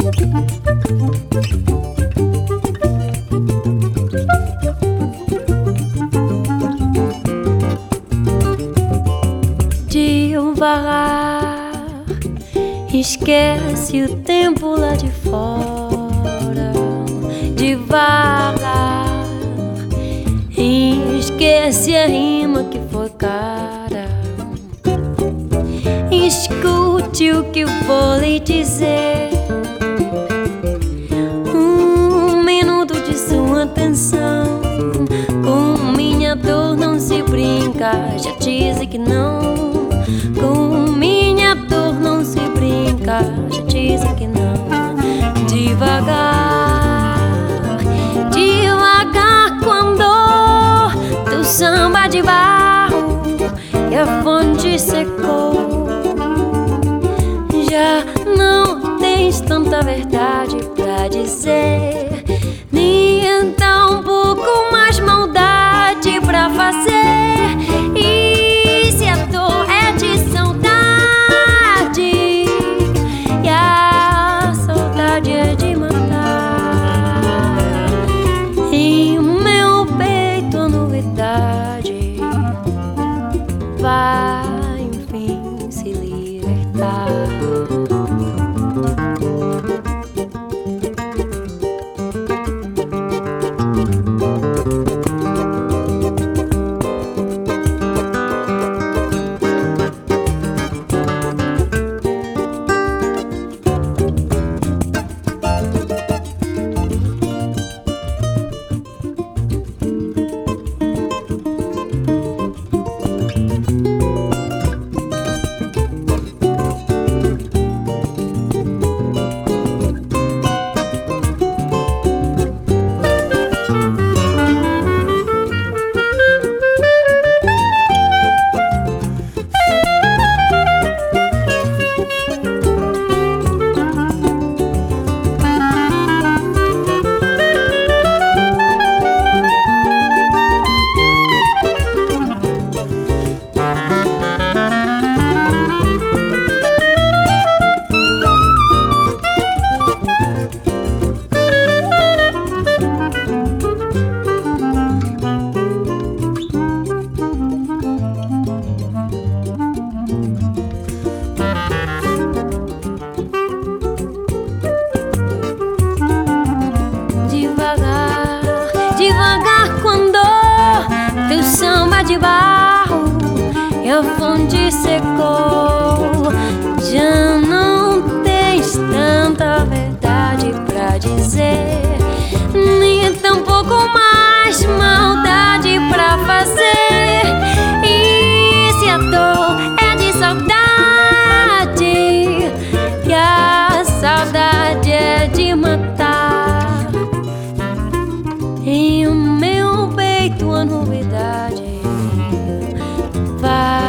Devagar, esquece o tempo lá de fora. Devagar, esquece a rima que foi cara. Escute o que eu vou lhe dizer. Um minuto de sua atenção. Com minha dor não se brinca, já disse que não. Com minha dor não se brinca, já disse que não. Devagar, devagar com a dor do samba de barro e a fonte secou. Já não tens tanta verdade pra dizer, nem então um pouco mais maldade pra fazer. E se a dor é de saudade e a saudade é de matar, em meu peito a novidade vai enfim se libertar. Devagar quando teu samba de barro e a fonte secou. Já não tens tanta verdade pra dizer, nem tampouco mais maldade pra fazer. E se a dor é de saudade e a saudade é de matar, em o meu peito a novidade vai